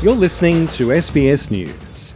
You're listening to SBS News.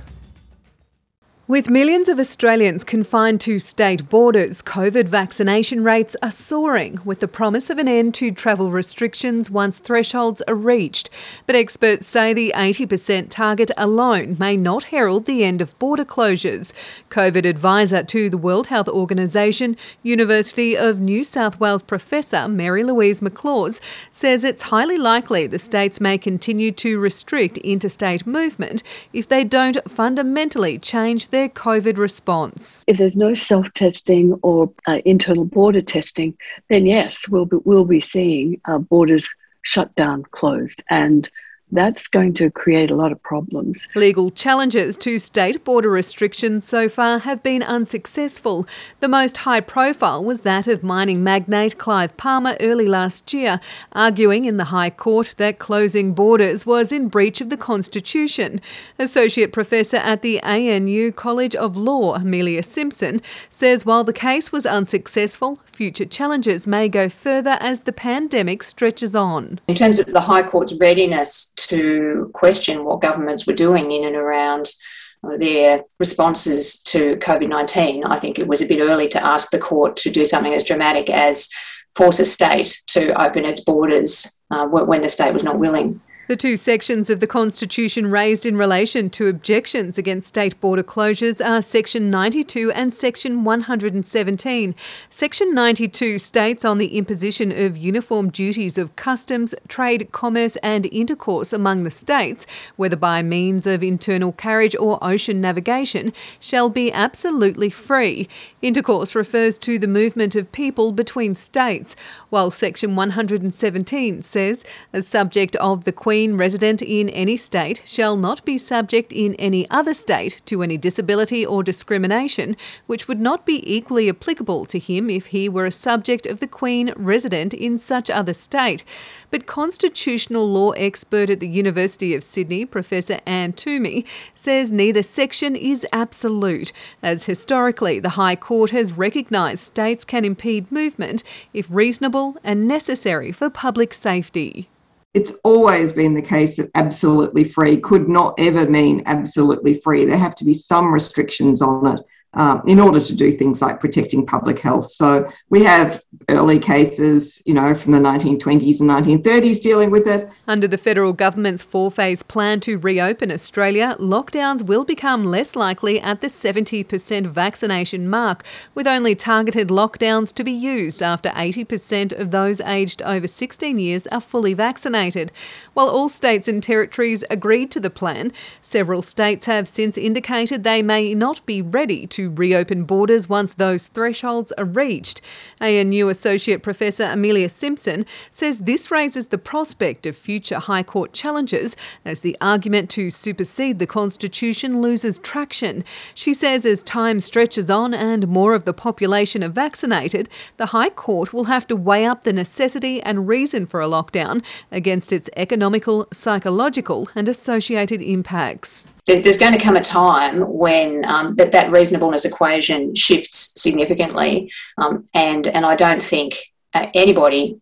With millions of Australians confined to state borders, COVID vaccination rates are soaring, with the promise of an end to travel restrictions once thresholds are reached. But experts say the 80% target alone may not herald the end of border closures. COVID advisor to the World Health Organization, University of New South Wales professor Mary-Louise McLaws says it's highly likely the states may continue to restrict interstate movement if they don't fundamentally change their COVID response. If there's no self-testing or internal border testing, then yes, we'll be seeing borders shut down, closed, and that's going to create a lot of problems. Legal challenges to state border restrictions so far have been unsuccessful. The most high profile was that of mining magnate Clive Palmer early last year, arguing in the High Court that closing borders was in breach of the Constitution. Associate Professor at the ANU College of Law, Amelia Simpson, says while the case was unsuccessful, future challenges may go further as the pandemic stretches on. In terms of the High Court's readiness to question what governments were doing in and around their responses to COVID-19, I think it was a bit early to ask the court to do something as dramatic as force a state to open its borders when the state was not willing. The two sections of the Constitution raised in relation to objections against state border closures are Section 92 and Section 117. Section 92 states on the imposition of uniform duties of customs, trade, commerce and intercourse among the states, whether by means of internal carriage or ocean navigation, shall be absolutely free. Intercourse refers to the movement of people between states, while Section 117 says, as subject of the Queen resident in any state shall not be subject in any other state to any disability or discrimination which would not be equally applicable to him if he were a subject of the Queen resident in such other state. But constitutional law expert at the University of Sydney, Professor Anne Toomey, says neither section is absolute, as historically the High Court has recognised states can impede movement if reasonable and necessary for public safety. It's always been the case that absolutely free could not ever mean absolutely free. There have to be some restrictions on it in order to do things like protecting public health. So we have early cases, from the 1920s and 1930s dealing with it. Under the federal government's four-phase plan to reopen Australia, lockdowns will become less likely at the 70% vaccination mark, with only targeted lockdowns to be used after 80% of those aged over 16 years are fully vaccinated. While all states and territories agreed to the plan, several states have since indicated they may not be ready to reopen borders once those thresholds are reached. ANU Associate Professor Amelia Simpson says this raises the prospect of future High Court challenges as the argument to supersede the Constitution loses traction. She says as time stretches on and more of the population are vaccinated, the High Court will have to weigh up the necessity and reason for a lockdown against its economical, psychological and associated impacts. There's going to come a time when that reasonableness equation shifts significantly, and I don't think anybody,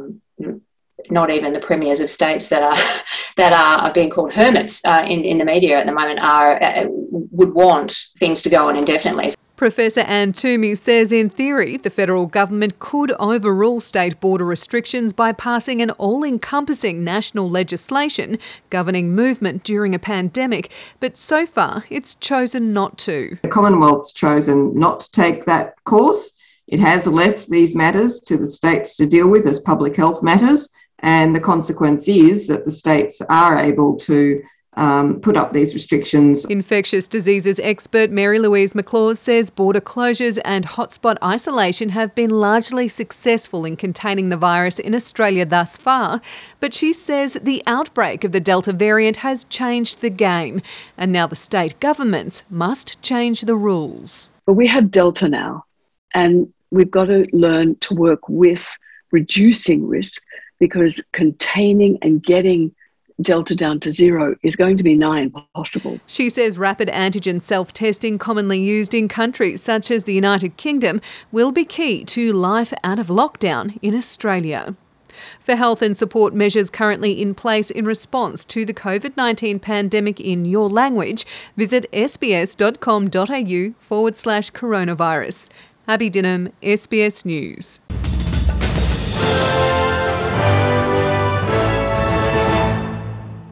not even the premiers of states that are being called hermits in the media at the moment, would want things to go on indefinitely. Professor Anne Toomey says in theory the federal government could overrule state border restrictions by passing an all-encompassing national legislation governing movement during a pandemic, but so far it's chosen not to. The Commonwealth's chosen not to take that course. It has left these matters to the states to deal with as public health matters, and the consequence is that the states are able to put up these restrictions. Infectious diseases expert Mary-Louise McLaws says border closures and hotspot isolation have been largely successful in containing the virus in Australia thus far, but she says the outbreak of the Delta variant has changed the game, and now the state governments must change the rules. But we have Delta now, and we've got to learn to work with reducing risk, because containing and getting Delta down to zero is going to be nigh impossible. She says rapid antigen self-testing commonly used in countries such as the United Kingdom will be key to life out of lockdown in Australia. For help and support measures currently in place in response to the COVID-19 pandemic in your language, visit sbs.com.au/coronavirus. Abby Dinham, SBS News.